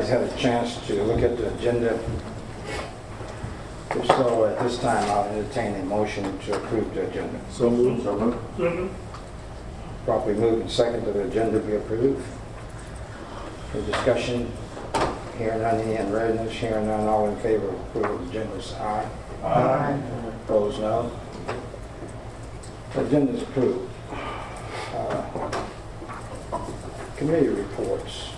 everybody's had a chance to look at the agenda? If so, at this time, I'll entertain a motion to approve the agenda. So moved. Second. Properly moved and second that the agenda be approved. For discussion, hearing none, any unreadness, hearing none, all in favor of approval of the agenda, say aye. Aye. Opposed, no. The agenda is approved. Committee reports.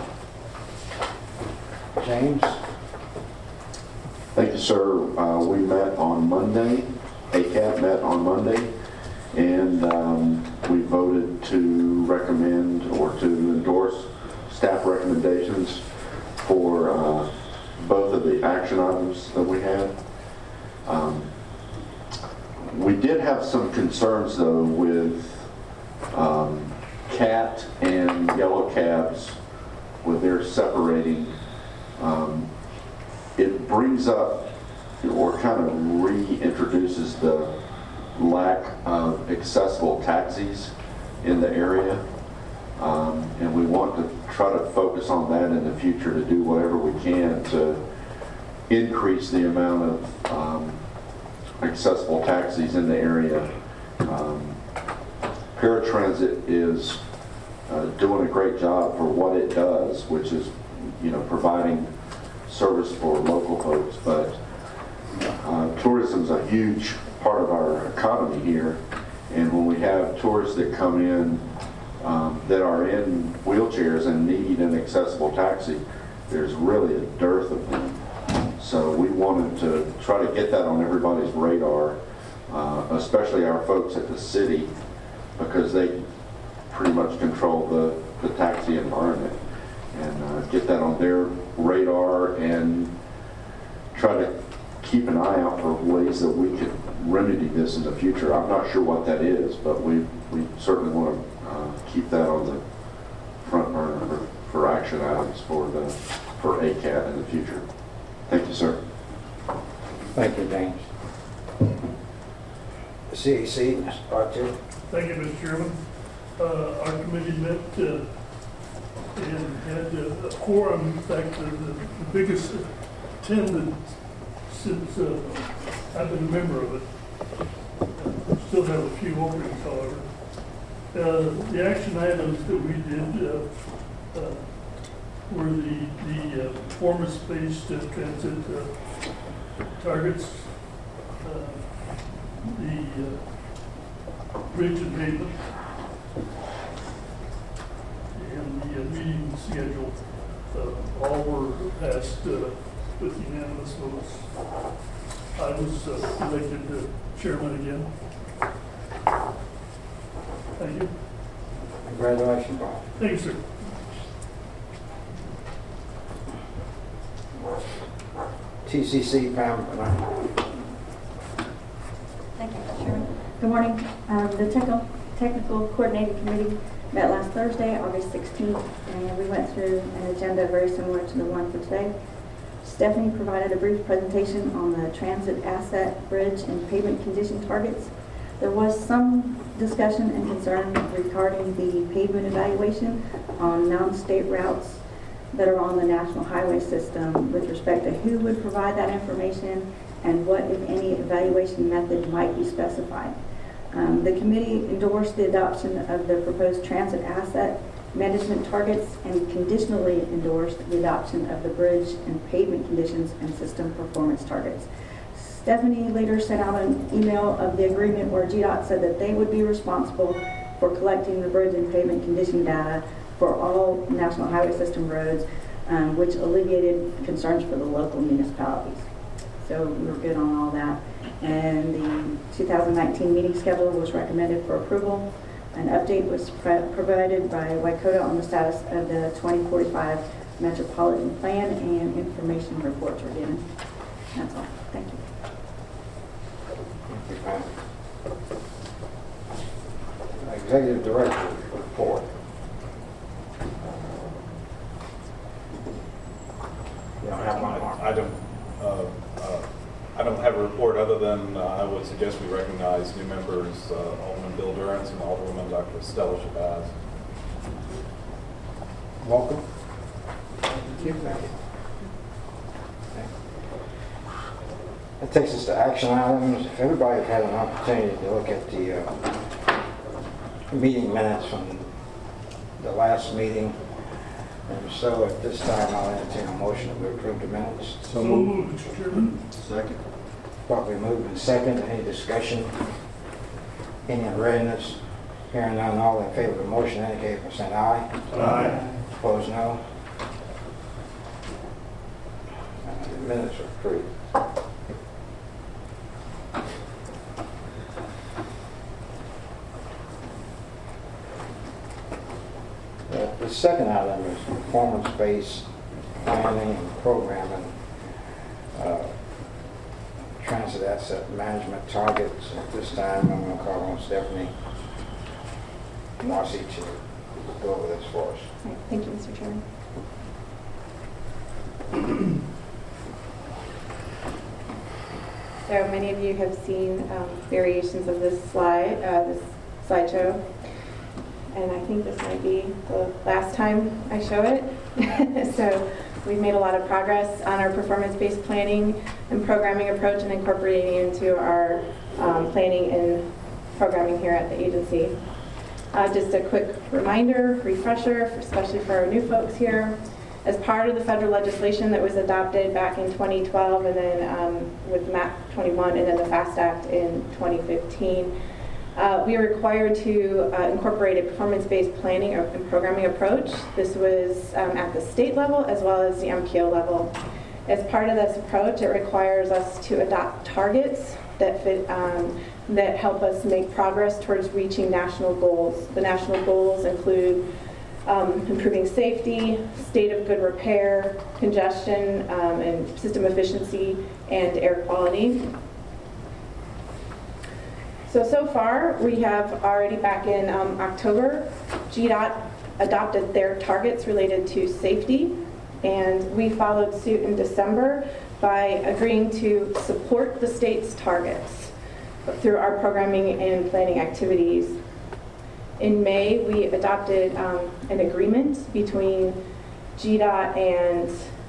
James? Thank you, sir. We met on Monday. ACAT met on Monday, and we voted to recommend or to endorse staff recommendations for both of the action items that we had. We did have some concerns, though, with CAT and yellow cabs, with their separating. It brings up or kind of reintroduces the lack of accessible taxis in the area. And we want to try to focus on that in the future to do whatever we can to increase the amount of accessible taxis in the area. Paratransit is doing a great job for what it does, which is, providing service for local folks, but tourism is a huge part of our economy here, and when we have tourists that come in that are in wheelchairs and need an accessible taxi, there's really a dearth of them. So we wanted to try to get that on everybody's radar, especially our folks at the city, because they pretty much control the taxi environment, and get that on their radar and try to keep an eye out for ways that we could remedy this in the future. I'm not sure what that is, but we certainly want to keep that on the front burner for action items for ACAT in the future. Thank you, sir. Thank you, James. The CAC, Mr. Bartier. Thank you, Mr. Chairman. Our committee met and had a quorum. In fact, the biggest attendance since I've been a member of it. Still have a few openings, however. The action items that we did were the performance-based transit targets, the bridge and pavement, and the meeting schedule. All were passed with unanimous votes. I was elected chairman again. Thank you. Congratulations, Bob. Thank you, sir. TCC, Pam. Thank you, Mr. Chairman. Good morning. The Technical Coordinating Committee met last Thursday, August 16th, and we went through an agenda very similar to the one for today. Stephanie provided a brief presentation on the transit asset, bridge, and pavement condition targets. There was some discussion and concern regarding the pavement evaluation on non-state routes that are on the national highway system with respect to who would provide that information and what, if any, evaluation method might be specified. The committee endorsed the adoption of the proposed transit asset management targets and conditionally endorsed the adoption of the bridge and pavement conditions and system performance targets. Stephanie later sent out an email of the agreement where GDOT said that they would be responsible for collecting the bridge and pavement condition data for all national highway system roads, which alleviated concerns for the local municipalities. So we were good on all that. And the 2019 meeting schedule was recommended for approval. An update was provided by Waikota on the status of the 2045 Metropolitan Plan, and information reports were given. That's all. Thank you. Thank you, Pam. Executive Director report. You don't have one, Mark? I don't have a report other than I would suggest we recognize new members, Alderman Bill Durrance and Alderwoman Dr. Stella Shabazz. Welcome. Thank you. Thank you. That takes us to action items. If everybody had an opportunity to look at the meeting minutes from the last meeting, and so at this time I'll entertain a motion to approve the minutes. So moved, Mr. Chairman. Second. Properly moved and second. Any discussion? Any in readiness? Hearing none, all in favor of the motion indicate by saying aye. Aye. Opposed, no. The minutes are approved. The second item is performance-based planning and programming, transit asset management targets. At this time, I'm going to call on Stephanie Marcy to go over this for us. All right, thank you, Mr. Chairman. So many of you have seen variations of this slide, this slideshow, and I think this might be the last time I show it. So we've made a lot of progress on our performance-based planning and programming approach and incorporating it into our planning and programming here at the agency. Just a quick reminder, refresher, especially for our new folks here. As part of the federal legislation that was adopted back in 2012 and then with MAP 21 and then the FAST Act in 2015, we are required to incorporate a performance-based planning and programming approach. This was at the state level as well as the MPO level. As part of this approach, it requires us to adopt targets that fit, that help us make progress towards reaching national goals. The national goals include improving safety, state of good repair, congestion and system efficiency, and air quality. So far, we have already back in October, GDOT adopted their targets related to safety, and we followed suit in December by agreeing to support the state's targets through our programming and planning activities. In May, we adopted an agreement between GDOT and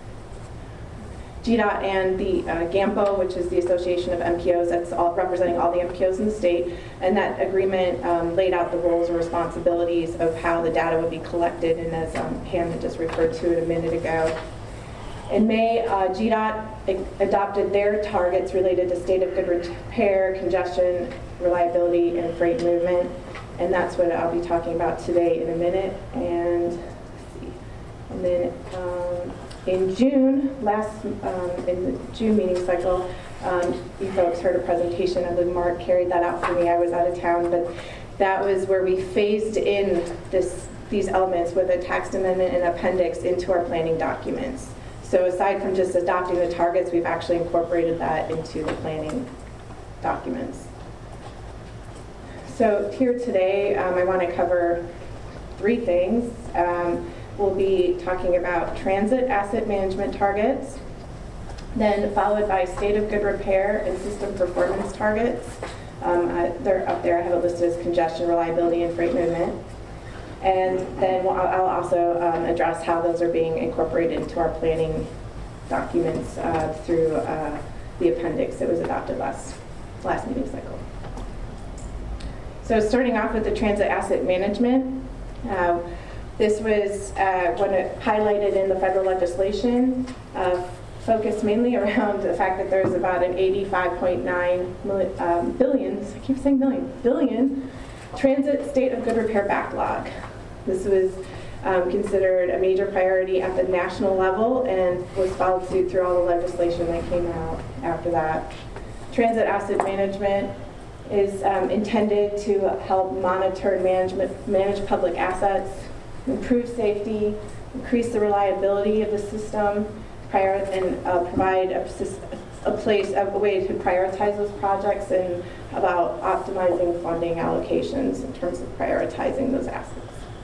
the GAMPO, which is the Association of MPOs, that's representing all the MPOs in the state, and that agreement laid out the roles and responsibilities of how the data would be collected, and as Pam had just referred to it a minute ago. In May, GDOT adopted their targets related to state of good repair, congestion, reliability, and freight movement, and that's what I'll be talking about today in a minute. And let's see. And then in June, in the June meeting cycle, you folks heard a presentation. I believe Mark carried that out for me. I was out of town, but that was where we phased in these elements with a text amendment and appendix into our planning documents. So aside from just adopting the targets, we've actually incorporated that into the planning documents. So here today, I want to cover three things. We'll be talking about transit asset management targets, then followed by state of good repair and system performance targets. They're up there. I have it listed as congestion, reliability, and freight movement. And then I'll also address how those are being incorporated into our planning documents through the appendix that was adopted last meeting cycle. So starting off with the transit asset management, this was highlighted in the federal legislation, focused mainly around the fact that there's about an 85.9 billion transit state of good repair backlog. This was considered a major priority at the national level and was followed suit through all the legislation that came out after that. Transit asset management is intended to help monitor and manage public assets, improve safety, increase the reliability of the system, and provide a way to prioritize those projects and about optimizing funding allocations in terms of prioritizing those assets.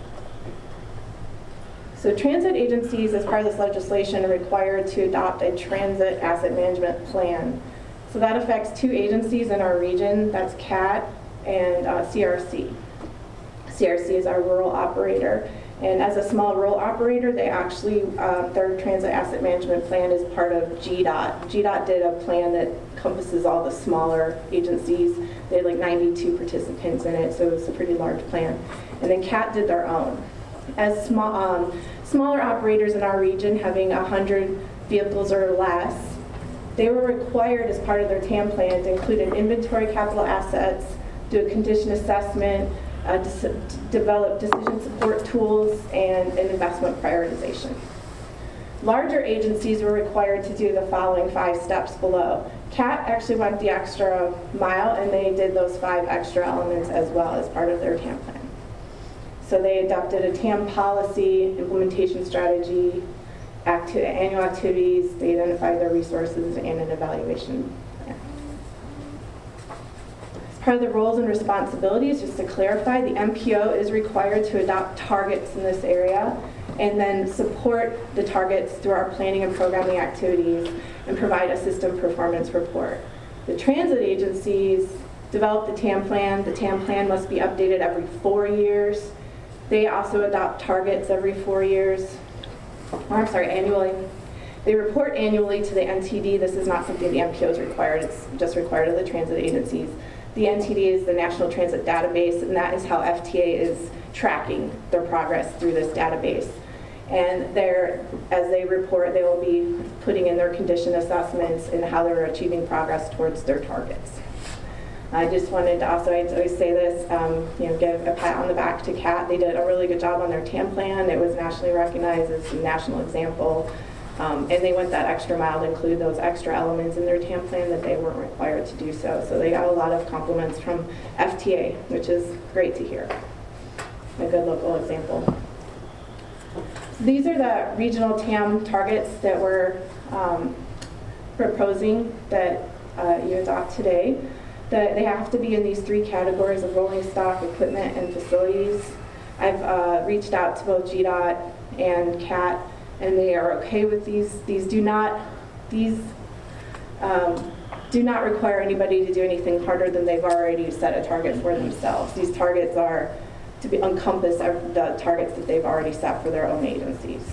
So transit agencies, as part of this legislation, are required to adopt a transit asset management plan. So that affects two agencies in our region, that's CAT and CRC. CRC is our rural operator, And as a small rural operator, they actually, their transit asset management plan is part of GDOT. GDOT did a plan that encompasses all the smaller agencies. They had like 92 participants in it, so it was a pretty large plan. And then CAT did their own. As smaller operators in our region, having 100 vehicles or less, they were required as part of their TAM plan to include an inventory capital assets, do a condition assessment, develop decision support tools, and an investment prioritization. Larger agencies were required to do the following 5 steps below. CAT actually went the extra mile, and they did those 5 extra elements as well as part of their TAM plan. So they adopted a TAM policy, implementation strategy, annual activities, they identified their resources, and an evaluation plan. As part of the roles and responsibilities, just to clarify, the MPO is required to adopt targets in this area and then support the targets through our planning and programming activities and provide a system performance report. The transit agencies develop the TAM plan. The TAM plan must be updated every 4 years. They also adopt targets every 4 years, annually. They report annually to the NTD. This is not something the MPO is required. It's just required of the transit agencies. The NTD is the National Transit Database, and that is how FTA is tracking their progress through this database. And as they report, they will be putting in their condition assessments and how they're achieving progress towards their targets. I just wanted to also, I always say this, give a pat on the back to CAT. They did a really good job on their TAM plan. It was nationally recognized as a national example. And they went that extra mile to include those extra elements in their TAM plan that they weren't required to do so. So they got a lot of compliments from FTA, which is great to hear. A good local example. So these are the regional TAM targets that we're proposing that you adopt today. They have to be in these 3 categories of rolling stock, equipment, and facilities. I've reached out to both GDOT and CAT, and they are okay with these. These do not require anybody to do anything harder than they've already set a target for themselves. These targets are to encompass the targets that they've already set for their own agencies.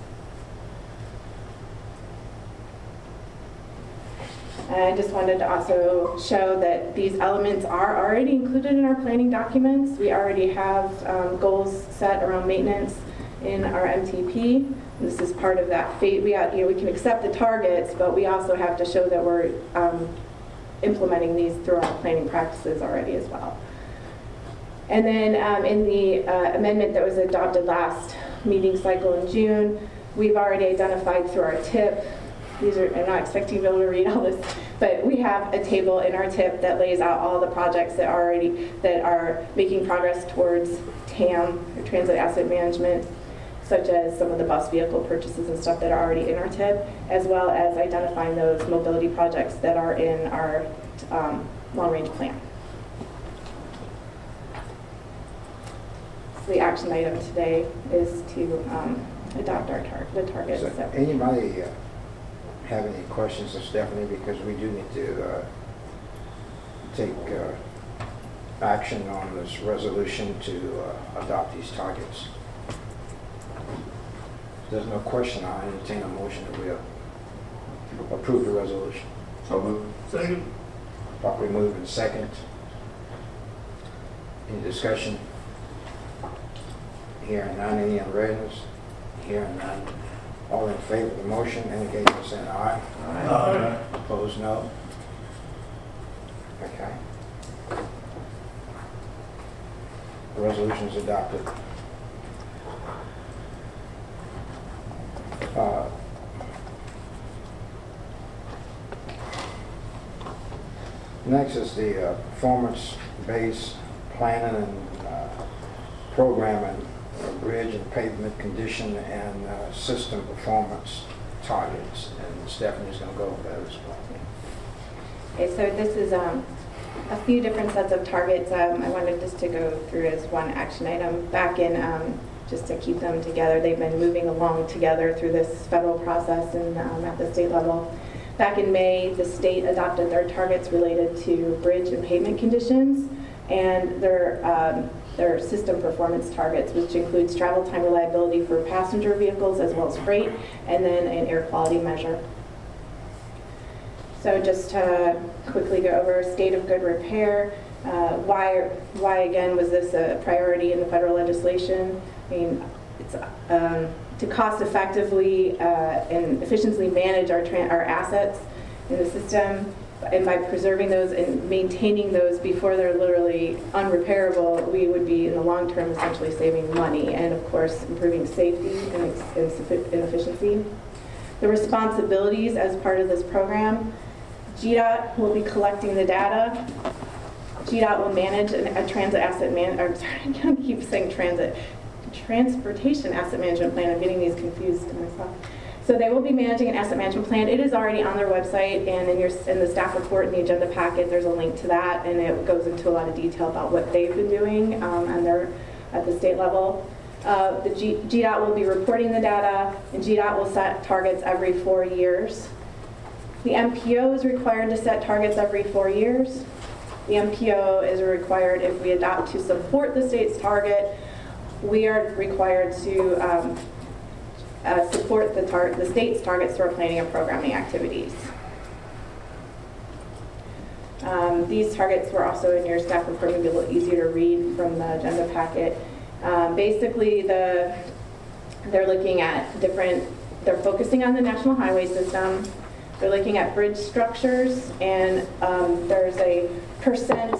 And I just wanted to also show that these elements are already included in our planning documents. We already have goals set around maintenance in our MTP. And this is part of that we can accept the targets, but we also have to show that we're implementing these through our planning practices already as well. And then in the amendment that was adopted last meeting cycle in June, we've already identified through our TIP. I'm not expecting you to be able to read all this, but we have a table in our TIP that lays out all the projects that are making progress towards TAM, or Transit Asset Management, such as some of the bus vehicle purchases and stuff that are already in our TIP, as well as identifying those mobility projects that are in our long-range plan. So the action item today is to adopt the targets. So anybody have any questions of Stephanie, because we do need to take action on this resolution to adopt these targets. If there's no question, I'll entertain a motion that we approve the resolution. So moved. Second. Properly moved and second. Any discussion? Hearing none. Any unreadness? Hearing none. All in favor of the motion indicate by saying aye. Aye. Opposed, no. Okay. The resolution is adopted. Next is the performance-based planning and programming, bridge and pavement condition and system performance targets. And Stephanie's going to go over that as well. Okay, so this is a few different sets of targets. I wanted just to go through as one action item. Back in, just to keep them together, they've been moving along together through this federal process and at the state level. Back in May, the state adopted their targets related to bridge and pavement conditions, and their system performance targets, which includes travel time reliability for passenger vehicles as well as freight, and then an air quality measure. So just to quickly go over state of good repair, why again was this a priority in the federal legislation? I mean, it's to cost effectively and efficiently manage our assets in the system, and by preserving those and maintaining those before they're literally unrepairable, we would be in the long term essentially saving money and of course improving safety and efficiency. The responsibilities as part of this program, GDOT will be collecting the data. GDOT will manage a transit asset I keep saying transportation asset management plan. I'm getting these confused myself. So they will be managing an asset management plan. It is already on their website, and in the staff report in the agenda packet, there's a link to that, and it goes into a lot of detail about what they've been doing at the state level. The GDOT will be reporting the data, and GDOT will set targets every 4 years. The MPO is required to set targets every 4 years. The MPO is required if we adopt to support the state's target. We are required to support the state's targets through our planning and programming activities. These targets were also in your staff report, maybe a little easier to read from the agenda packet. Basically, they're looking at they're focusing on the national highway system. They're looking at bridge structures, and there's a percent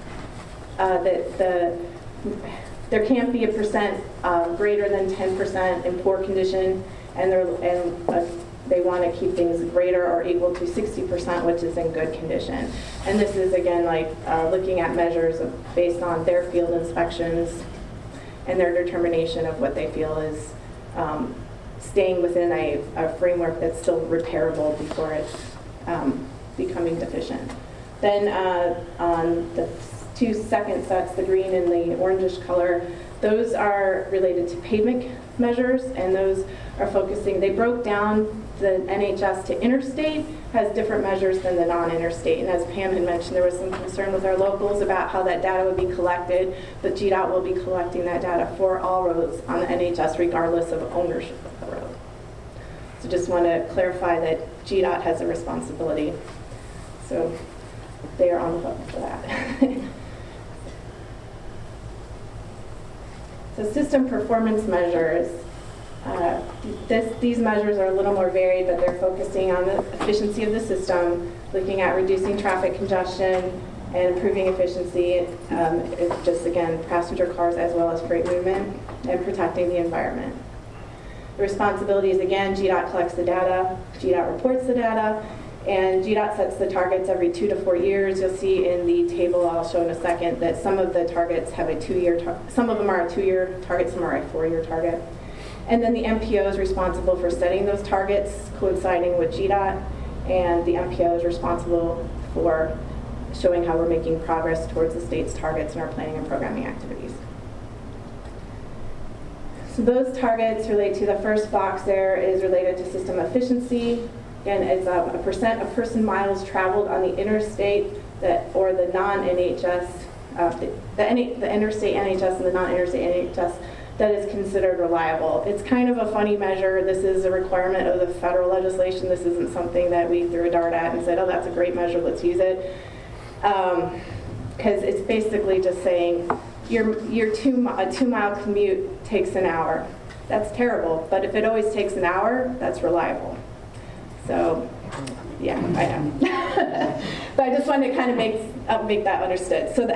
there can't be a percent greater than 10% in poor condition, and they want to keep things greater or equal to 60%, which is in good condition. And this is again like looking at measures based on their field inspections and their determination of what they feel is staying within a framework that's still repairable before it's becoming deficient. Then on the two second sets, the green and the orangish color, those are related to pavement measures, and those are focusing, they broke down the NHS to interstate, has different measures than the non-interstate. And as Pam had mentioned, there was some concern with our locals about how that data would be collected, but GDOT will be collecting that data for all roads on the NHS regardless of ownership of the road. So just want to clarify that GDOT has a responsibility. So they are on the hook for that. So system performance measures. These measures are a little more varied, but they're focusing on the efficiency of the system, looking at reducing traffic congestion and improving efficiency, just again, passenger cars as well as freight movement, and protecting the environment. The responsibilities, again, GDOT collects the data, GDOT reports the data, and GDOT sets the targets every 2 to 4 years. You'll see in the table I'll show in a second that some of the targets have a 2-year, some of them are a 2-year target, some are a 4-year target. And then the MPO is responsible for setting those targets, coinciding with GDOT, and the MPO is responsible for showing how we're making progress towards the state's targets in our planning and programming activities. So those targets relate to the first box there is related to system efficiency. Again, it's a percent of person miles traveled on the interstate or the non-NHS, the interstate NHS and the non-interstate NHS that is considered reliable. It's kind of a funny measure. This is a requirement of the federal legislation. This isn't something that we threw a dart at and said, oh, that's a great measure, let's use it. Because it's basically just saying a 2-mile commute takes an hour. That's terrible, but if it always takes an hour, that's reliable. So, yeah, I know. But I just wanted to kind of make that understood. So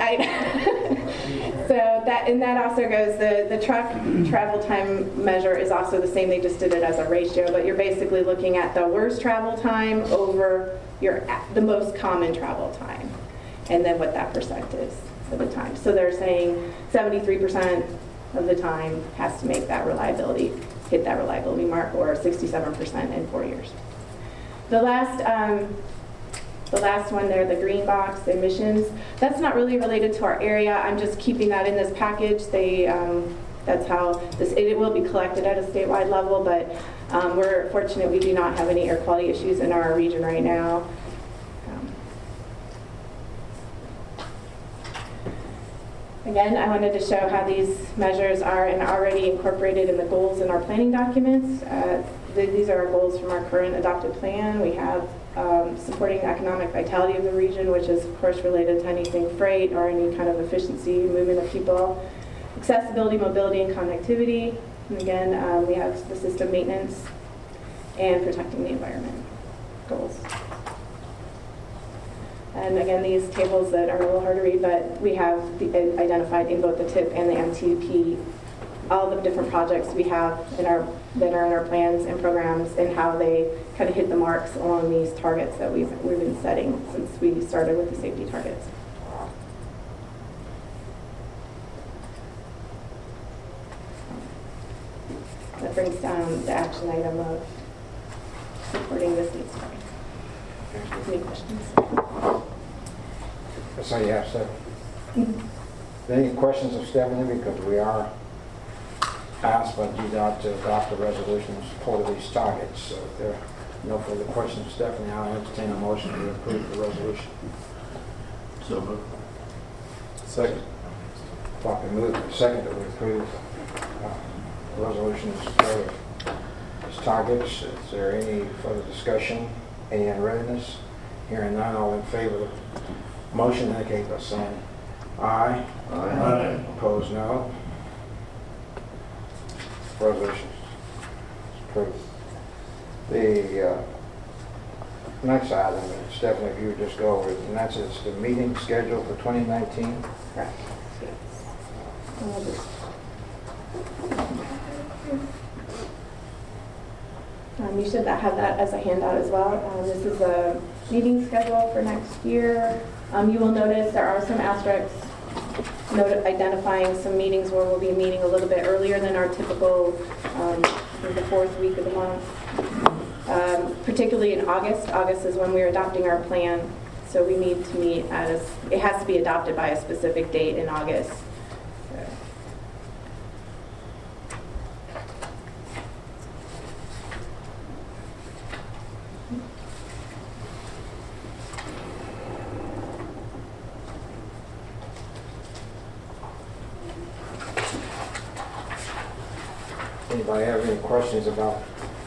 that also goes, the truck travel time measure is also the same. They just did it as a ratio, but you're basically looking at the worst travel time over the most common travel time, and then what that percent is for the time. So they're saying 73% of the time has to make that reliability, hit that reliability mark, or 67% in 4 years. The last one there, the green box, the emissions, that's not really related to our area. I'm just keeping that in this package. That's how it will be collected at a statewide level, but we're fortunate we do not have any air quality issues in our region right now. Again, I wanted to show how these measures are and already incorporated in the goals in our planning documents. These are our goals from our current adopted plan. We have supporting economic vitality of the region, which is of course related to anything freight or any kind of efficiency, movement of people, accessibility, mobility, and connectivity. And again, we have the system maintenance and protecting the environment goals. And again, these tables that are a little hard to read, but we have identified in both the TIP and the MTP all the different projects we have that are in our plans and programs and how they kind of hit the marks on these targets that we've been setting since we started with the safety targets. That brings down the action item of supporting this needs target. Any questions? That's all you have, Stephanie? Any questions of Stephanie? Because we are asked by GDOT to adopt a resolution in support of these targets. So if there are no further questions, Stephanie, I'll entertain a motion to approve the resolution. So moved. Second. Properly moved and second that we approve the resolution in support of these targets. Is there any further discussion? Any unreadiness? Hearing none, all in favor of the motion indicate by saying aye. Aye. Opposed, no. Resolution is approved. The next item, Stephanie, if you would just go over it, and that's it's the meeting schedule for 2019. Correct. Yes. You should have that as a handout as well. This is a meeting schedule for next year. You will notice there are some asterisks identifying some meetings where we'll be meeting a little bit earlier than our typical, the fourth week of the month. Particularly in August. August is when we're adopting our plan, so we need to meet it has to be adopted by a specific date in August. Anybody have any questions about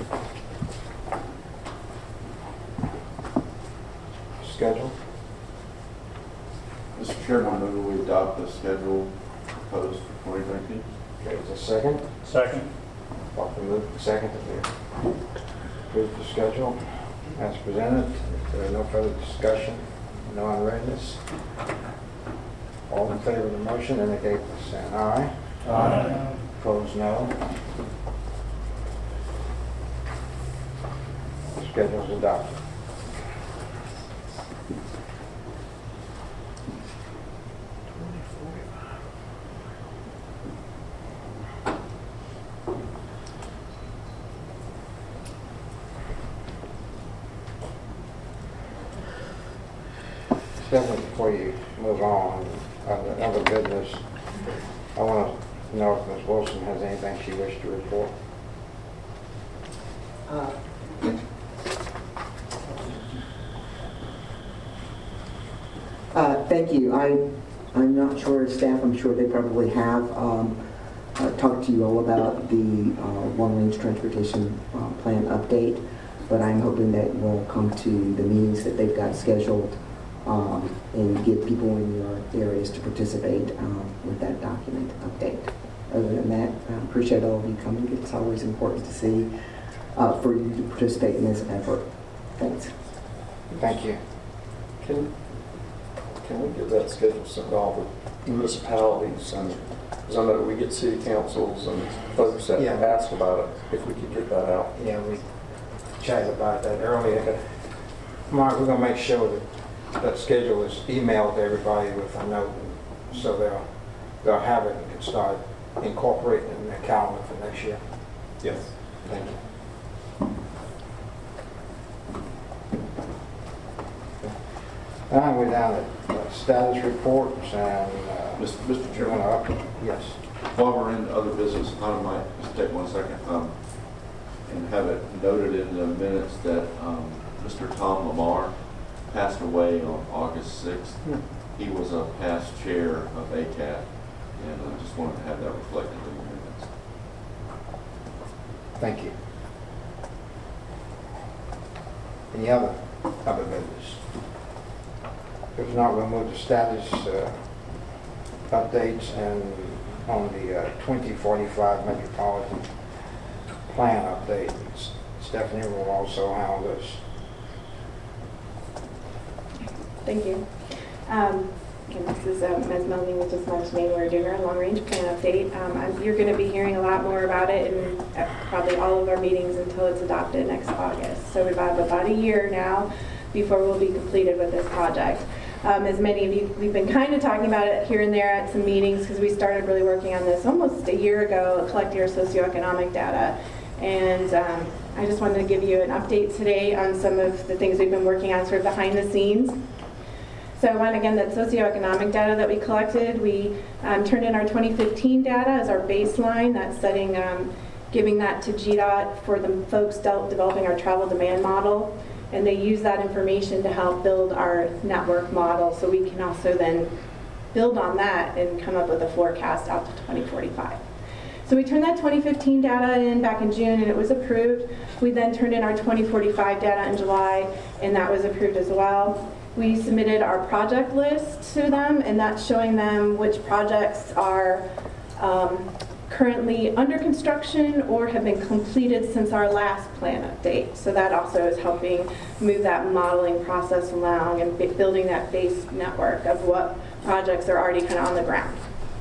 schedule? Mr. Chairman, I move we adopt the schedule proposed for 2019. Okay, is there a second? Second. Properly moved and second that we approve the schedule as presented. If there are no further discussion, no unreadness, all in favor of the motion indicate by saying aye. Aye. Opposed, no. Schedule is adopted. Stephanie, before you move on, other business, I want to know if Ms. Wilson has anything she wishes to report. Thank you. I'm not sure, staff, I'm sure they probably have talked to you all about the long-range transportation plan update, but I'm hoping that we'll come to the meetings that they've got scheduled and get people in your areas to participate with that document update. Other than that, I appreciate all of you coming. It's always important to see for you to participate in this effort. Thanks. Thank you. Can we get that schedule sent off with municipalities? And because I know we get city councils and folks that ask about it, if we could get that out. Yeah, we chatted about that earlier. Mark, we're going to make sure that that schedule is emailed to everybody with a note, so they'll have it and can start incorporating it in their calendar for next year. Yes. Thank you. Now we're down at status reports and Mr. Chairman, yes. while we're in other business, I might just take 1 second and have it noted in the minutes that Mr. Tom Lamar passed away on August 6th. He was a past chair of ACAT, And I just wanted to have that reflected in the minutes. Thank you. Any other business? If not, we'll move to status updates and on the 2045 Metropolitan Plan update. Stephanie will also handle this. Thank you. Again, this is, as Melanie was just mentioning, we're doing our long-range plan update. You're going to be hearing a lot more about it in probably all of our meetings until it's adopted next August. So we've had about a year now before we'll be completed with this project. As many of you, we've been kind of talking about it here and there at some meetings because we started really working on this almost a year ago, collecting our socioeconomic data. And I just wanted to give you an update today on some of the things we've been working on sort of behind the scenes. So one, again, that socioeconomic data that we collected, we turned in our 2015 data as our baseline. That's setting, giving that to GDOT for the folks developing our travel demand model. And they use that information to help build our network model so we can also then build on that and come up with a forecast out to 2045. So we turned that 2015 data in back in June and it was approved. We then turned in our 2045 data in July and that was approved as well. We submitted our project list to them and that's showing them which projects are currently under construction or have been completed since our last plan update. So that also is helping move that modeling process along and building that base network of what projects are already kind of on the ground.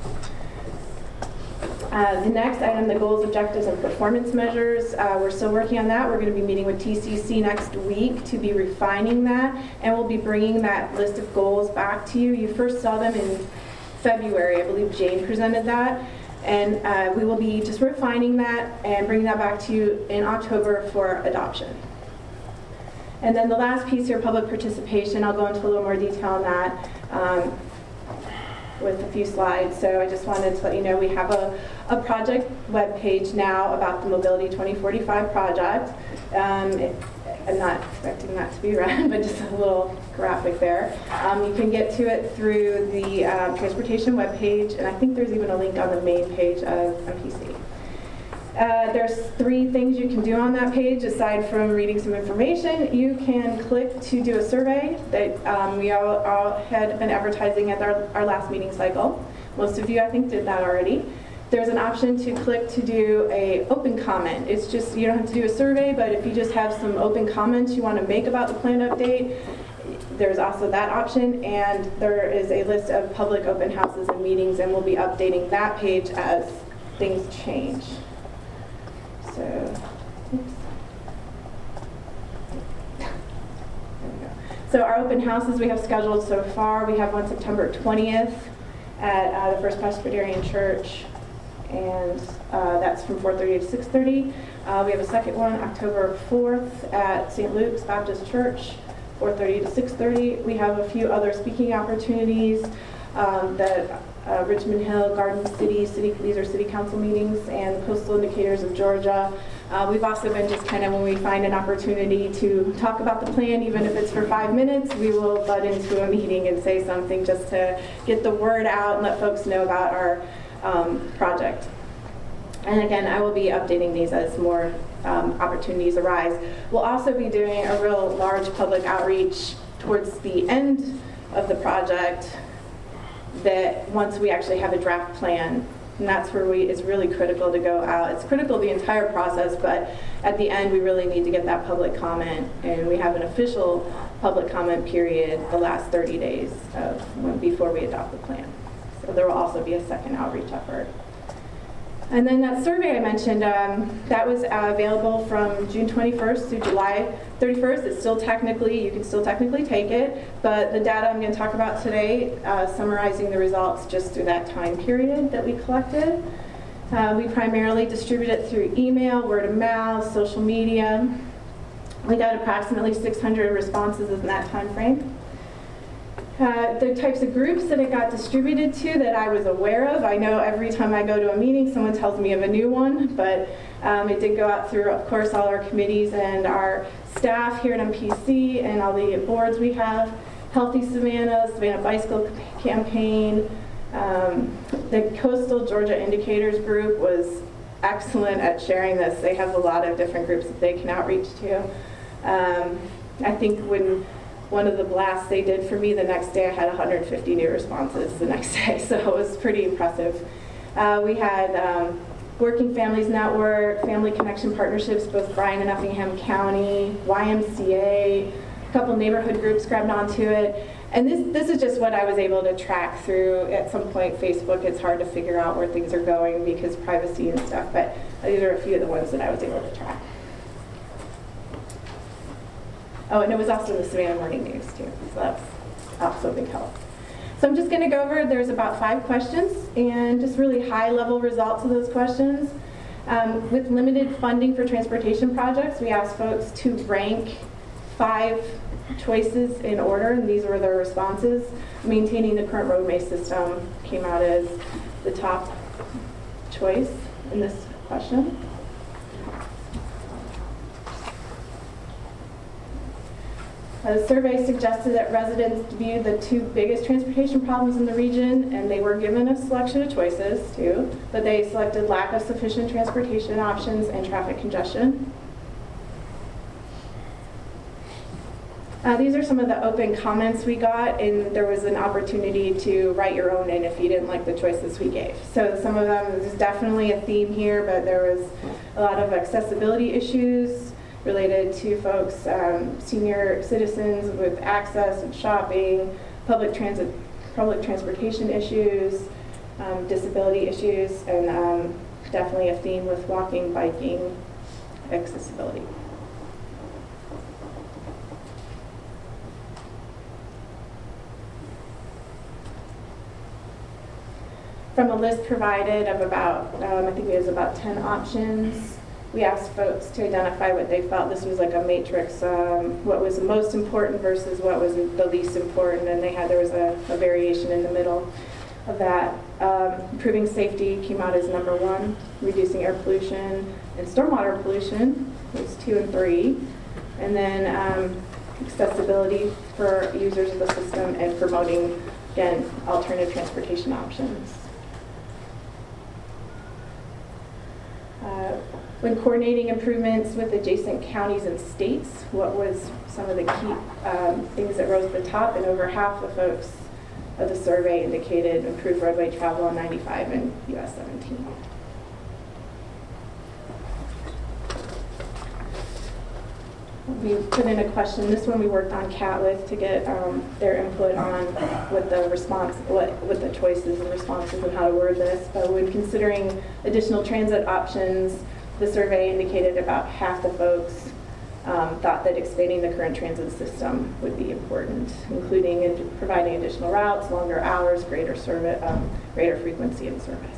The next item, the goals, objectives, and performance measures. We're still working on that. We're going to be meeting with TCC next week to be refining that, and we'll be bringing that list of goals back to you. You first saw them in February. I believe Jane presented that. And we will be just refining that and bringing that back to you in October for adoption. And then the last piece here, public participation. I'll go into a little more detail on that with a few slides. So I just wanted to let you know we have a project webpage now about the Mobility 2045 project. I'm not expecting that to be read, but just a little graphic there. You can get to it through the transportation webpage, and I think there's even a link on the main page of MPC. There's 3 things you can do on that page aside from reading some information. You can click to do a survey that we all had been advertising at our last meeting cycle. Most of you, I think, did that already. There's an option to click to do a open comment. It's just, you don't have to do a survey, but if you just have some open comments you want to make about the plan update, there's also that option. And there is a list of public open houses and meetings, and we'll be updating that page as things change. So, oops. There we go. So our open houses we have scheduled so far, we have one September 20th at the First Presbyterian Church. And that's from 4:30 to 6:30. We have a second one October 4th at St. Luke's Baptist Church, 4:30 to 6:30. We have a few other speaking opportunities that Richmond Hill, Garden City, these are city council meetings, and the Postal Indicators of Georgia. We've also been just kind of, when we find an opportunity to talk about the plan, even if it's for 5 minutes, we will butt into a meeting and say something just to get the word out and let folks know about our project. And again, I will be updating these as more opportunities arise. We'll also be doing a real large public outreach towards the end of the project, that once we actually have a draft plan, and that's where it's really critical to go out. It's critical the entire process, but at the end we really need to get that public comment, and we have an official public comment period the last 30 days before we adopt the plan. So there will also be a second outreach effort. And then that survey I mentioned, that was available from June 21st through July 31st. It's still you can still technically take it, but the data I'm going to talk about today, summarizing the results just through that time period that we collected. We primarily distribute it through email, word of mouth, social media. We got approximately 600 responses in that time frame. The types of groups that it got distributed to that I was aware of. I know every time I go to a meeting, someone tells me of a new one, but it did go out through, of course, all our committees and our staff here at MPC and all the boards we have. Healthy Savannah, Savannah Bicycle Campaign, The Coastal Georgia Indicators Group was excellent at sharing this. They have a lot of different groups that they can outreach to. I think when one of the blasts they did for me, the next day I had 150 new responses the next day, so it was pretty impressive. We had Working Families Network, Family Connection Partnerships, both Bryan and Effingham County, YMCA, a couple neighborhood groups grabbed onto it. And this is just what I was able to track through. At some point, Facebook, it's hard to figure out where things are going because privacy and stuff, but these are a few of the ones that I was able to track. Oh, and it was also in the Savannah Morning News too, so that's also a big help. So I'm just going to go over, there's about 5 questions and just really high-level results of those questions. With limited funding for transportation projects, we asked folks to rank 5 choices in order, and these were their responses. Maintaining the current roadway system came out as the top choice in this question. The survey suggested that residents viewed the 2 biggest transportation problems in the region, and they were given a selection of choices too, but they selected lack of sufficient transportation options and traffic congestion. These are some of the open comments we got, and there was an opportunity to write your own in if you didn't like the choices we gave. So some of them, there's definitely a theme here, but there was a lot of accessibility issues related to folks, senior citizens with access and shopping, public transportation issues, disability issues, and definitely a theme with walking, biking, accessibility. From a list provided of about, I think it was about 10 options, we asked folks to identify what they felt. This was like a matrix, what was the most important versus what was the least important, and there was a variation in the middle of that. Improving safety came out as number 1, reducing air pollution and stormwater pollution was 2 and 3, and then accessibility for users of the system and promoting, again, alternative transportation options. When coordinating improvements with adjacent counties and states, what was some of the key things that rose to the top? And over half the folks of the survey indicated improved roadway travel on 95 and US 17. We put in a question. This one we worked on CAT with to get their input on what the choices and responses and how to word this. But when considering additional transit options, the survey indicated about half the folks thought that expanding the current transit system would be important, including providing additional routes, longer hours, greater frequency of service.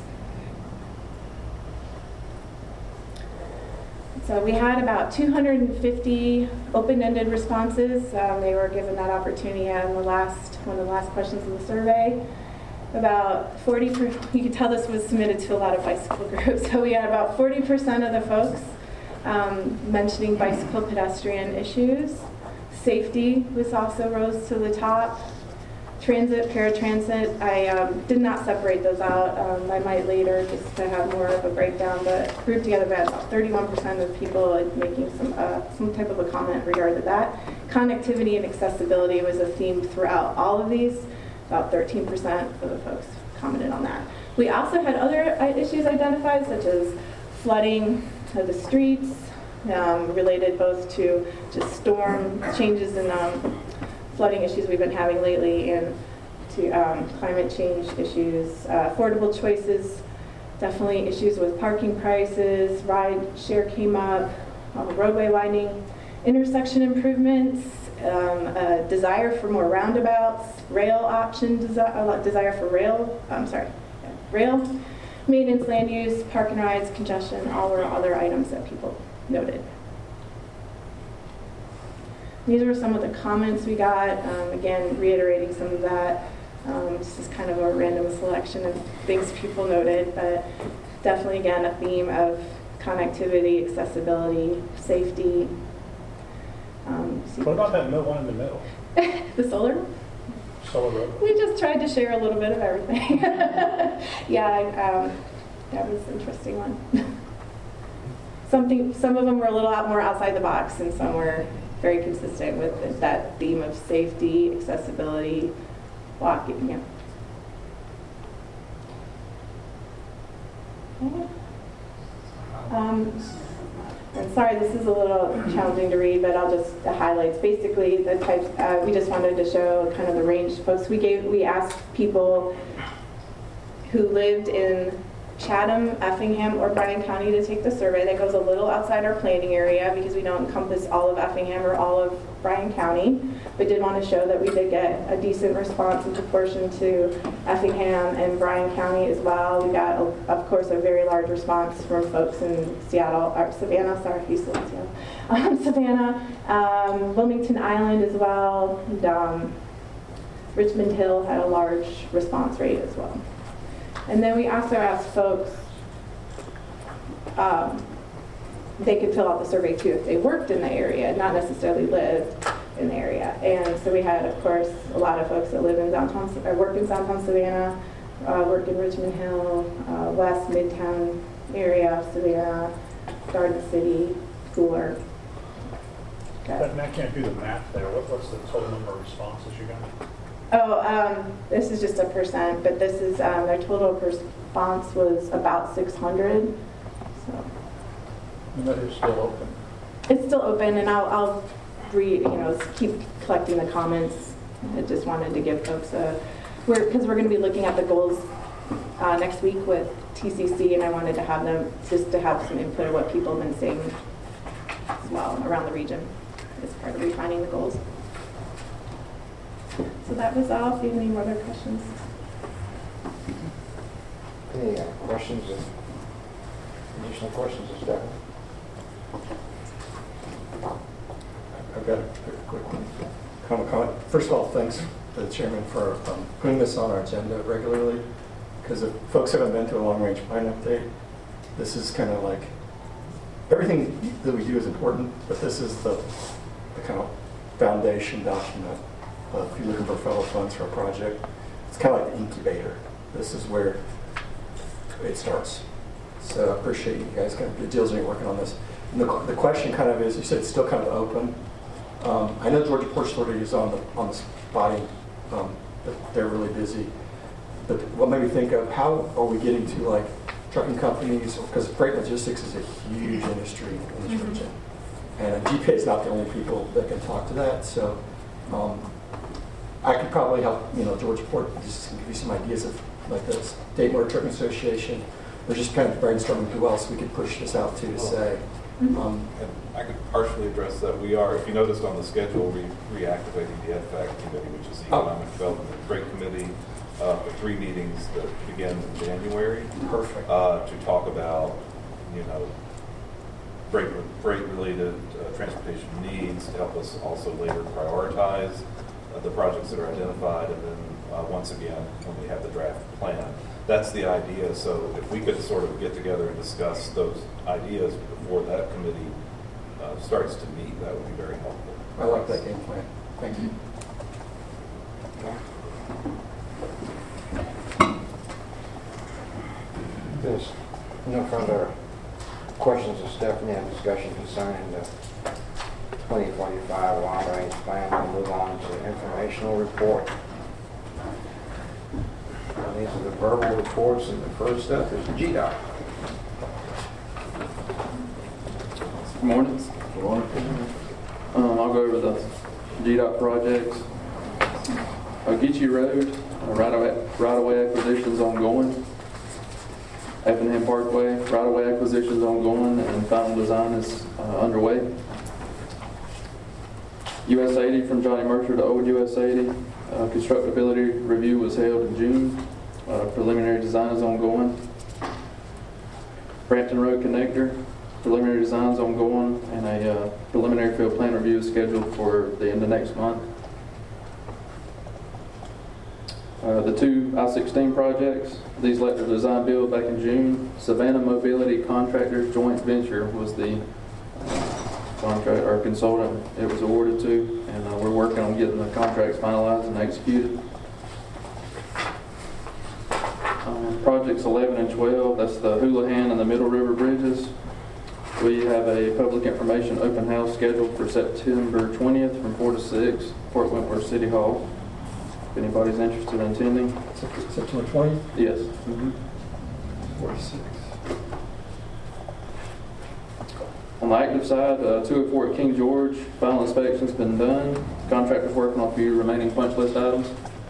So we had about 250 open-ended responses. They were given that opportunity on one of the last questions in the survey. About 40%, you can tell this was submitted to a lot of bicycle groups. So we had about 40% of the folks mentioning bicycle pedestrian issues. Safety was also rose to the top. Transit, paratransit, I did not separate those out. I might later just to have more of a breakdown, but grouped together about 31% of people making some type of a comment regarding that. Connectivity and accessibility was a theme throughout all of these. About 13% of the folks commented on that. We also had other issues identified, such as flooding of the streets, related both to just storm changes in flooding issues we've been having lately, and to climate change issues, affordable choices, definitely issues with parking prices, ride share came up, roadway lining, intersection improvements, desire for more roundabouts, rail option, desire for rail, rail, maintenance, land use, park and rides, congestion, all were other items that people noted. These were some of the comments we got, again, reiterating some of that. This is kind of a random selection of things people noted, but definitely, again, a theme of connectivity, accessibility, safety. What about that one in the middle? The solar? We just tried to share a little bit of everything. Yeah, that was an interesting one. Some of them were a little more outside the box, and some were very consistent with that theme of safety, accessibility, walking. Yeah. I'm sorry, this is a little challenging to read, but I'll just, the highlights. Basically, the types, we just wanted to show kind of the range of folks. We asked people who lived in Chatham, Effingham, or Bryan County to take the survey. That goes a little outside our planning area because we don't encompass all of Effingham or all of Bryan County. We did want to show that we did get a decent response in proportion to Effingham and Bryan County as well. We got, of course, a very large response from folks in Seattle, or Savannah, sorry, I used to live in Seattle. Savannah, Wilmington Island as well, and Richmond Hill had a large response rate as well. And then we also asked folks, they could fill out the survey too if they worked in the area, not necessarily lived in the area. And so we had, of course, a lot of folks that live in downtown, or work in downtown Savannah, work in Richmond Hill, West Midtown area, Savannah, Garden City, Cooler. And I can't do the math there. What's the total number of responses you got? Oh, this is just a percent, but this is, their total response was about 600. So. And that is still open. It's still open, and I'll keep collecting the comments. I just wanted to give folks because we're going to be looking at the goals next week with TCC, and I wanted to have them just to have some input of what people have been saying as well around the region as part of refining the goals. So that was all. If you have any other questions. Any questions? Additional questions, Stephanie? I've got a quick comment. First of all, thanks to the chairman for putting this on our agenda regularly, because if folks haven't been to a long-range plan update, this is kind of like, everything that we do is important, but this is the kind of foundation document. If you're looking for federal funds for a project, it's kind of like the incubator. This is where it starts. So I appreciate you guys, the deals that you're working on this. And the question kind of is, you said it's still kind of open. I know Georgia Port Authority is on the spotting, but they're really busy. But what made me think of, how are we getting to like trucking companies, because freight logistics is a huge industry in this region. And GPA is not the only people that can talk to that. So I could probably help, Georgia Port, just give you some ideas of like the State Motor Trucking Association. We're just kind of brainstorming who else we could push this out to say. And I could partially address that. We are, if you noticed on the schedule, reactivating the EDFAC committee, which is the Economic Development Freight Committee, for 3 meetings that begins in January. Perfect. To talk about, freight-related transportation needs, to help us also later prioritize the projects that are identified, and then once again, when we have the draft plan. That's the idea. So if we could sort of get together and discuss those ideas before that committee starts to meet, that would be very helpful. I like that game plan. Thank you. There's no further questions of Stephanie and discussion concerning the 2045 long-range plan. We'll move on to informational report. These are the verbal reports, and the first up is GDOT. Good morning. Good morning. I'll go over the GDOT projects. Ogeechee Road, right-of-way acquisitions ongoing. Effingham Parkway, right-of-way acquisitions ongoing, and final design is underway. US 80 from Johnny Mercer to Old US 80. Constructability review was held in June. Preliminary design is ongoing. Brampton Road Connector, preliminary design is ongoing, and a preliminary field plan review is scheduled for the end of next month. The 2 I-16 projects, these let the design build back in June. Savannah Mobility Contractors Joint Venture was the contract or consultant it was awarded to, and we're working on getting the contracts finalized and executed. Projects 11 and 12, that's the Houlihan and the Middle River Bridges. We have a public information open house scheduled for September 20th from 4 to 6, Fort Wentworth City Hall. If anybody's interested in attending. September 20th? Yes. 4 to 6. On the active side, 204 at King George, final inspection's been done. Contractor's working on a few remaining punch list items.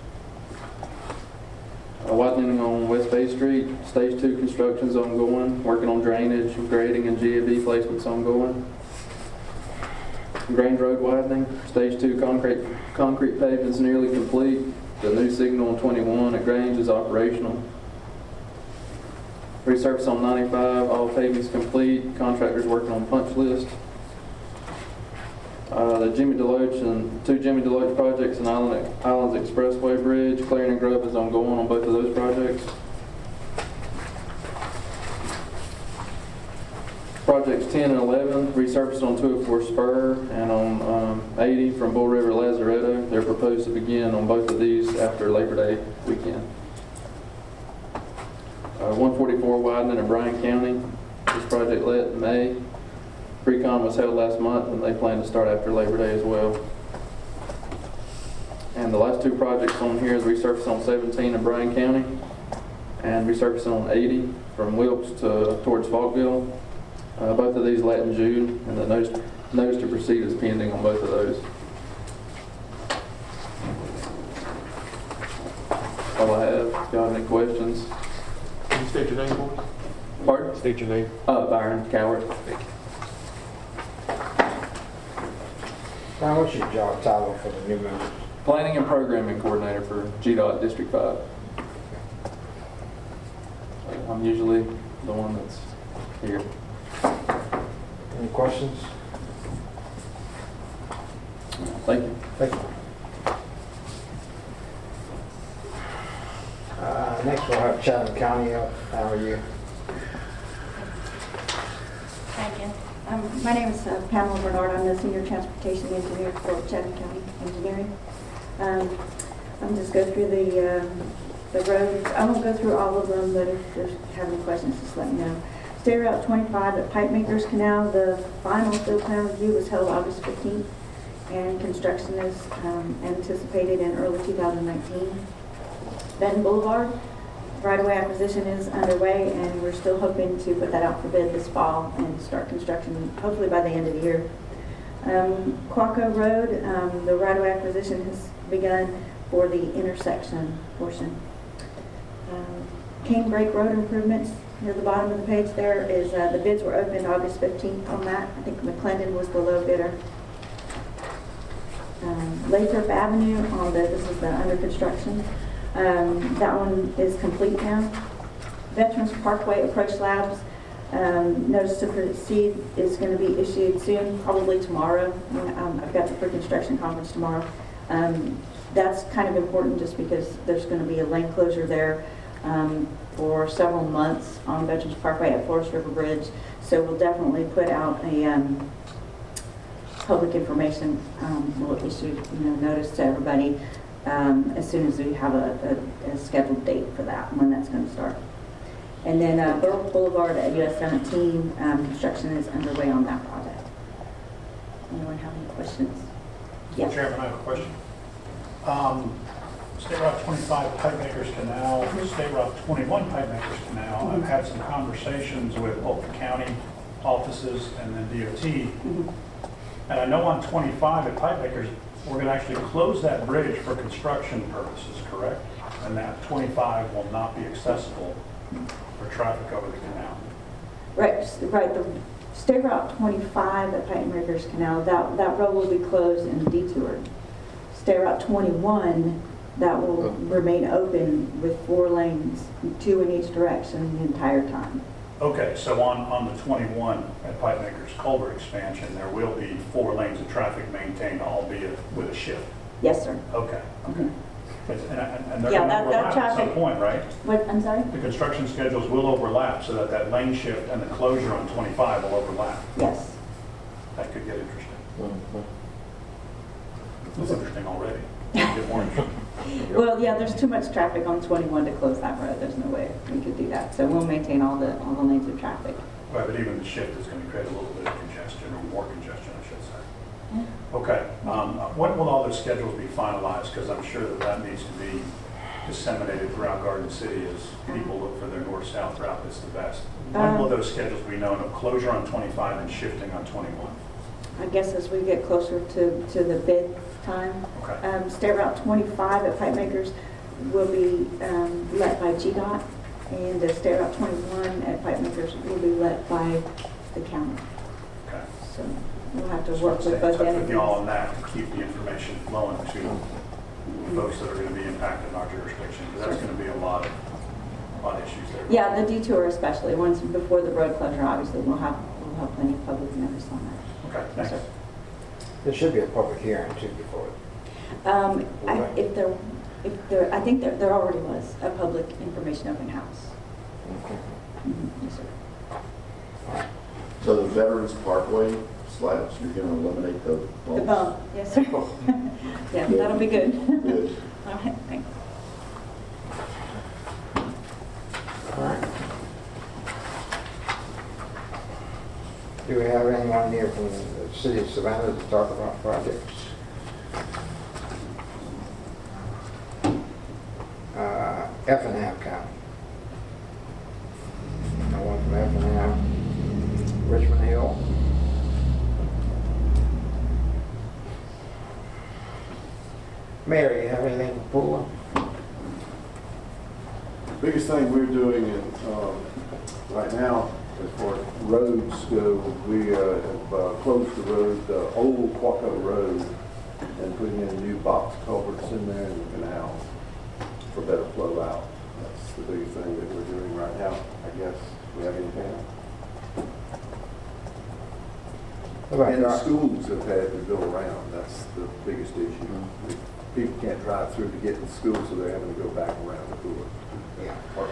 Widening on West Bay Street, Stage 2 construction's ongoing, working on drainage, grading, and GAB placements ongoing. Grange Road widening, Stage 2 concrete paving's nearly complete. The new signal on 21 at Grange is operational. Resurface on 95, all paving's complete. Contractors working on punch list. The Jimmy Deloach and 2 Jimmy Deloach projects and Islands Expressway Bridge, clearing and grub is ongoing on both of those projects. Projects 10 and 11, resurfaced on 204 Spur and on 80 from Bull River Lazaretto. They're proposed to begin on both of these after Labor Day weekend. 144 widening in Bryan County. This project let in May. Pre-con was held last month and they plan to start after Labor Day as well. And the last 2 projects on here is resurfacing on 17 in Bryan County and resurfacing on 80 from Wilkes towards Falkville. Both of these let in June, and the notice to proceed is pending on both of those. All I have. If y'all have any questions? Can you state your name for us? Pardon? State your name. Byron Coward. Thank you. Now, what's your job title for the new members? Planning and Programming Coordinator for GDOT District 5. I'm usually the one that's here. Any questions? Thank you. Thank you. Next, we'll have Chatham County up. How are you? Thank you. My name is Pamela Bernard. I'm the Senior Transportation Engineer for Chatham County Engineering. I'm just go through the roads. I won't go through all of them, but if you have any questions, just let me know. State Route 25 at Pipe Makers Canal, the final field plan review was held August 15th, and construction is anticipated in early 2019. Benton Boulevard, right-of-way acquisition is underway, and we're still hoping to put that out for bid this fall and start construction hopefully by the end of the year. Quaco Road, the right-of-way acquisition has begun for the intersection portion. Canebrake Road improvements, near the bottom of the page there is the bids were opened August 15th on that. I think McClendon was the low bidder. Lathrop Avenue, this is the under construction. That one is complete now. Veterans Parkway approach slabs, notice to proceed is going to be issued soon, probably tomorrow. I've got the pre-construction conference tomorrow. That's kind of important just because there's going to be a lane closure there for several months on Veterans Parkway at Forest River Bridge. So we'll definitely put out a public information, we'll issue notice to everybody as soon as we have a scheduled date for that, when that's going to start. And then Burke Boulevard at US 17, construction is underway on that project. Anyone have any questions? Yes. Chairman, I have a question. State Route 25 Pipe Makers Canal, State Route 21 Pipe Makers Canal, I've had some conversations with both the county offices and then DOT. And I know on 25 at Pipe Makers, we're going to actually close that bridge for construction purposes, correct? And that 25 will not be accessible for traffic over the canal. Right. The State Route 25 at Pipe Makers Canal, that road will be closed and detoured. State Route 21, that will remain open with 4 lanes, 2 in each direction the entire time. Okay, so on the 21 at Pipe Makers Culver expansion, there will be 4 lanes of traffic maintained, albeit with a shift. Yes, sir. Okay. Mm-hmm. And they're Yeah, going to that overlap at traffic- some point, right? What, I'm sorry? The construction schedules will overlap so that lane shift and the closure on 25 will overlap. Yes. That could get interesting. It's interesting already. It'll get more interesting. Well, yeah, there's too much traffic on 21 to close that road. There's no way we could do that. So we'll maintain all the lanes of traffic. Right, but even the shift is going to create a little bit of congestion, or more congestion, I should say. Okay, when will all those schedules be finalized? Because I'm sure that needs to be disseminated throughout Garden City as people look for their north-south route that's the best. When will those schedules be known of closure on 25 and shifting on 21? I guess as we get closer to the bid time. Okay. State Route 25 at Pipe Makers will be let by GDOT, and the State Route 21 at Pipe Makers will be let by the county. Okay. So we'll have to work Stay with in both touch with entities. y'all on that to keep the information flowing to folks that are going to be impacted in our jurisdiction, because that's going to be a lot of issues there. Yeah, the detour especially, once before the road closure, obviously, we'll have plenty of public notice on that. Okay, thanks. Yes, sir. There should be a public hearing too before. I think there already was a public information open house. Okay. Yes, sir. So the Veterans Parkway slabs, you're going to eliminate the bumps? The bump, yes, sir. Yeah, that'll be good. Good. All right, thanks. All right. Do we have anyone here from the city of Savannah to talk about projects? Effingham County. No one from Effingham. Richmond Hill. Mary, you have anything to pull up? Biggest thing we're doing right now, as far as roads go, we have closed the road, the old Quaco Road, and putting in new box culverts in there in the canal for better flow out. That's the biggest thing that we're doing right now, I guess. Do we have anything else? And the schools have had to go around. That's the biggest issue. People can't drive through to get to school, so they're having to go back around the door. Yeah.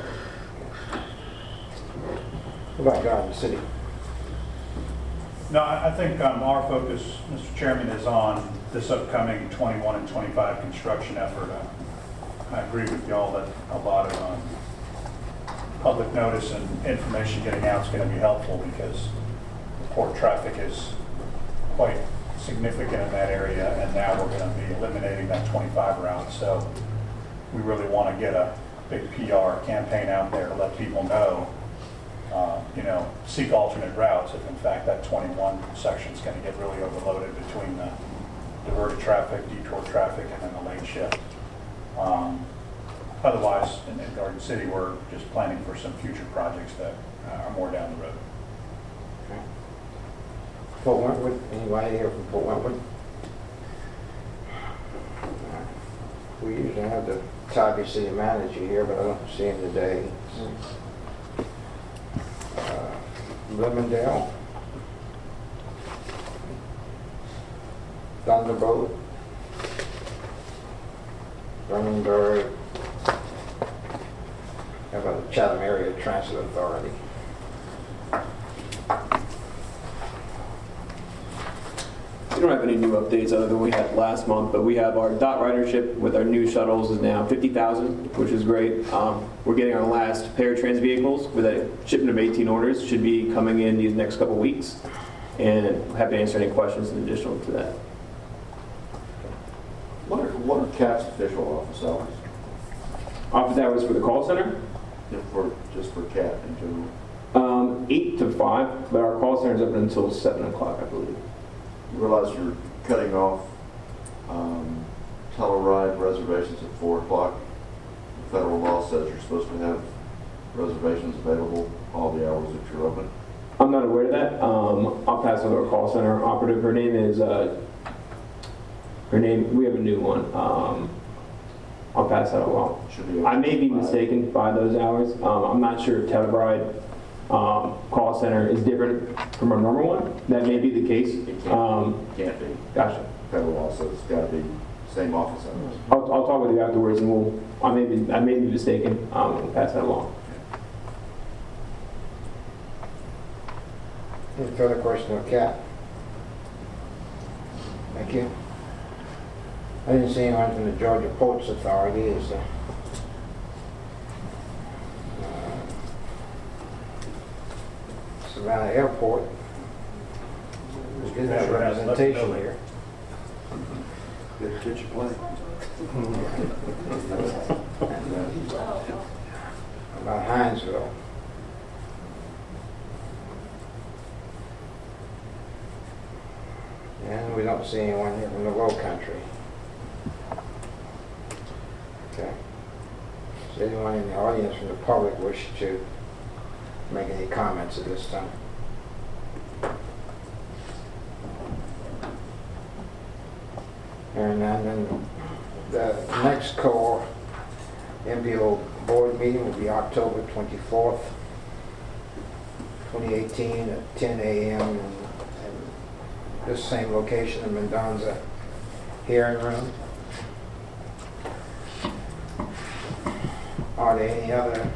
What about Garden City? No, I think our focus, Mr. Chairman, is on this upcoming 21 and 25 construction effort. I agree with y'all that a lot of public notice and information getting out is going to be helpful, because the port traffic is quite significant in that area, and now we're going to be eliminating that 25 route. So we really want to get a big PR campaign out there to let people know, seek alternate routes if in fact that 21 section is going to get really overloaded between the diverted traffic, detour traffic, and then the lane shift. Otherwise, in Garden City, we're just planning for some future projects that are more down the road. Okay. Fort Wentworth, anybody here from Fort Wentworth? We usually have the Tybee city manager here, but I don't see him today. Bloomingdale. Thunderbolt. Vermonburg. How about the Chatham Area Transit Authority? We don't have any new updates other than we had last month, but we have our DOT ridership with our new shuttles is now 50,000, which is great. We're getting our last paratransit vehicles with a shipment of 18 orders. Should be coming in these next couple weeks, and I'm happy to answer any questions in addition to that. What are CAT's official office hours? Office hours for the call center? Just for CAT in general? 8 to 5, but our call center is open until 7 o'clock, I believe. You realize you're cutting off Telluride reservations at 4 o'clock. Federal law says you're supposed to have reservations available all the hours that you're open. I'm not aware of that. I'll pass on to our call center operative. Her name is, we have a new one. I'll pass that along. I may be mistaken by those hours. I'm not sure if Telluride call center is different from our normal one. That may be the case. It can't be. Gotcha. Federal law says it's got to be same office hours. I'll talk with you afterwards, and I may be mistaken. We'll pass that along. Any further question of Cat? Thank you. I didn't see anyone from the Georgia Ports Authority. Is Savannah Airport. We did have representation here. Good to catch your plane. And, about Hinesville. And we don't see anyone here from the Low Country. Okay. Does anyone in the audience from the public wish to make any comments at this time? And then the next core MPO board meeting will be October 24th, 2018 at 10 a.m. in this same location in Mendonza hearing room. Are there any other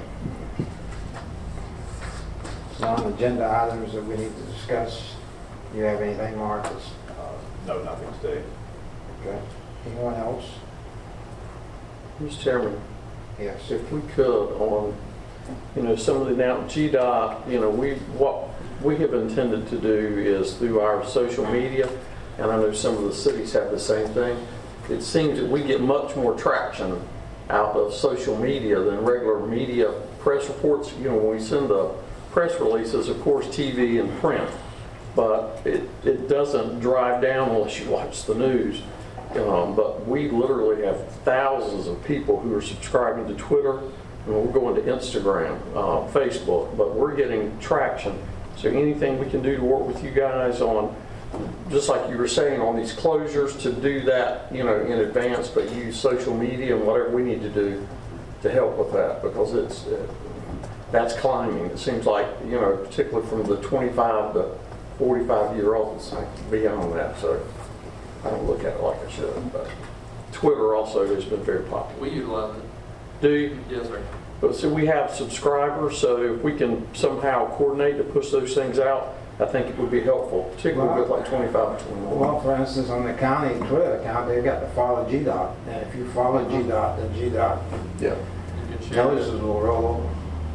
non-agenda items that we need to discuss? Do you have anything, Marcus? No, nothing today. Okay. Anyone else? Mr. Chairman, Yes. if we could on, some of the, now GDOT, what we have intended to do is through our social media, and I know some of the cities have the same thing, it seems that we get much more traction out of social media than regular media press reports. When we send the press releases, of course, TV and print, but it doesn't drive down unless you watch the news. But we literally have thousands of people who are subscribing to Twitter, and we're going to Instagram, Facebook, but we're getting traction. So anything we can do to work with you guys on, just like you were saying, on these closures, to do that, in advance, but use social media and whatever we need to do to help with that, because that's climbing. It seems like, particularly from the 25 to 45-year-olds, beyond that. So I don't look at it like I should, but Twitter also has been very popular. We utilize it. Do you? Yes, sir. But so we have subscribers, so if we can somehow coordinate to push those things out, I think it would be helpful, particularly with like 25 to 21. Well, for instance, on the county Twitter account, they've got to follow GDOT. And if you follow GDOT, then GDOT Yeah. notices will roll over.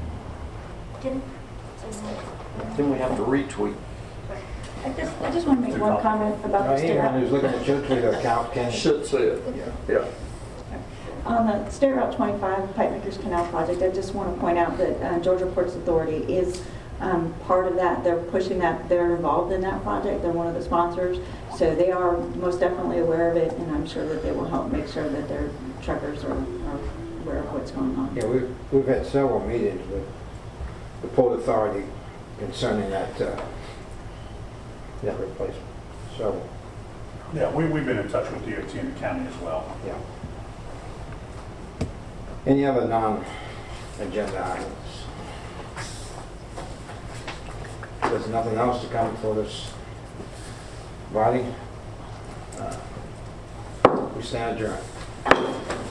Then we have to retweet. I just want to make one comment about the State Anyone who's Route. looking at your Twitter account can. Should see it. Yeah. On the State Route 25 Pipe Makers Canal project, I just want to point out that Georgia Ports Authority is part of that. They're pushing that. They're involved in that project. They're one of the sponsors. So they are most definitely aware of it, and I'm sure that they will help make sure that their truckers are aware of what's going on. Yeah, we've had several meetings with the Port Authority concerning that replacement. So, Yeah, we've been in touch with DOT in the county as well. yeah. Any other non-agenda items? There's nothing else to come before this body. We stand adjourned.